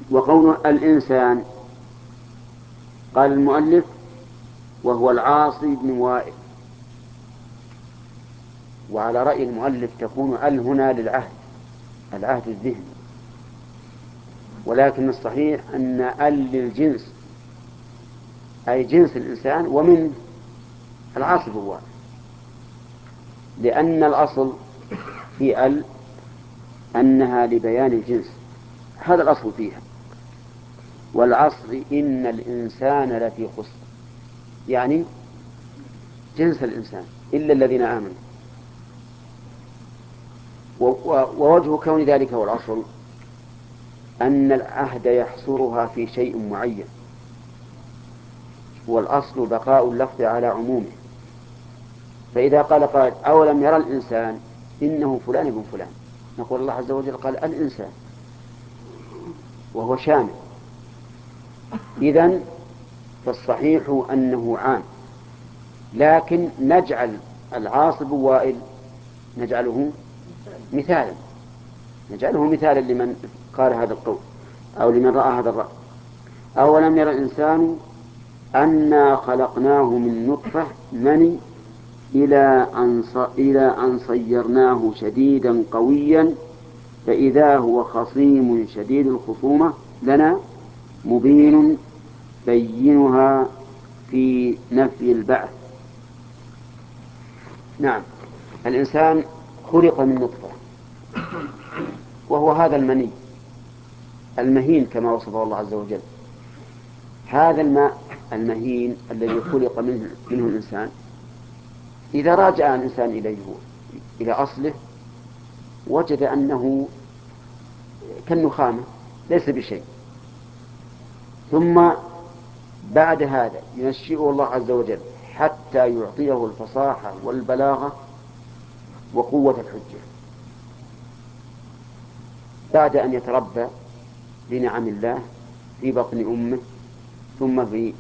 وقول الإنسان قال المؤلف وهو العاصي بن وائل. وعلى رأي المؤلف تكون ال هنا للعهد، العهد الذهني، ولكن الصحيح أن ال للجنس، أي جنس الإنسان ومن العاصي بن وائل، لأن الأصل في ال أنها لبيان الجنس، هذا الأصل فيها. والعصر إن الإنسان لفي خسر، يعني جنس الإنسان إلا الذين آمنوا. ووجه كون ذلك هو الأصل أن العهد يحصرها في شيء معين، والأصل بقاء اللفظ على عمومه. فإذا قال قائل أولم يرى الإنسان إنه فلان ابن فلان، نقول الله عز وجل قال الإنسان وهو شامل. إذن فالصحيح أنه عام، لكن نجعل العاص بن وائل نجعله مثالا، نجعله مثالا لمن قال هذا القول أو لمن رأى هذا الرأي. أولم يرى الإنسان أنا خلقناه من نطفة مني إلى أن صيرناه شديدا قويا فإذا هو خصيم شديد الخصومة لنا مبين بينها في نفي البعث. نعم، الإنسان خلق من نطفة، وهو هذا المني المهين كما وصفه الله عز وجل. هذا الماء المهين الذي خلق منه الإنسان، إذا راجع الإنسان إلى أصله وجد أنه كالنخامة ليس بشيء، ثم بعد هذا ينشئه الله عز وجل حتى يعطيه الفصاحة والبلاغة وقوة الحجة بعد أن يتربى بنعم الله في بطن أمه ثم في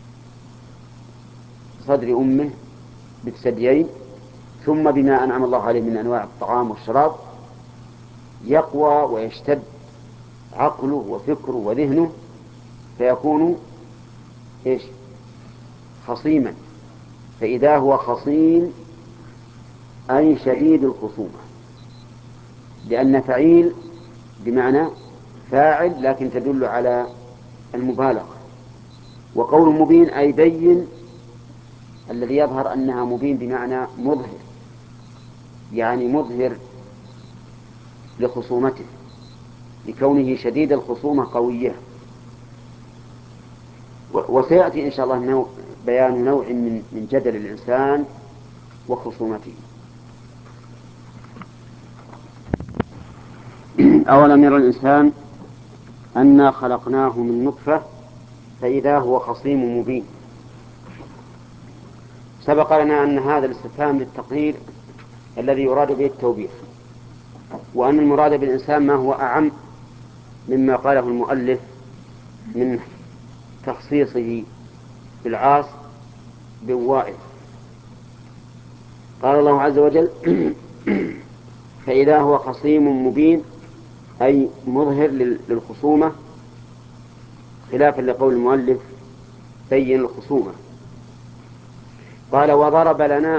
صدر أمه بالثديين ثم بما أنعم الله عليه من أنواع الطعام والشراب، يقوى ويشتد عقله وفكره وذهنه فيكون إيش؟ خصيما. فإذا هو خصيم أي شديد الخصومة، لأن فعيل بمعنى فاعل لكن تدل على المبالغة. وقول مبين أي بين، الذي يظهر أنها مبين بمعنى مظهر، يعني مظهر لخصومته لكونه شديد الخصومة قوية. وسيأتي إن شاء الله بيان نوع من جدل الإنسان وخصومته. أولم يرى الإنسان أنا خلقناه من نطفة فإذا هو خصيم مبين. سبق لنا أن هذا الاستفهام للتقرير الذي يراد به التوبيخ، وأن المراد بالإنسان ما هو أعم مما قاله المؤلف من تخصيصه بالعاص بن وائل. قال الله عز وجل فإذا هو خصيم مبين أي مظهر للخصومة، خلافا لقول المؤلف بين الخصومة. قال وضرب لنا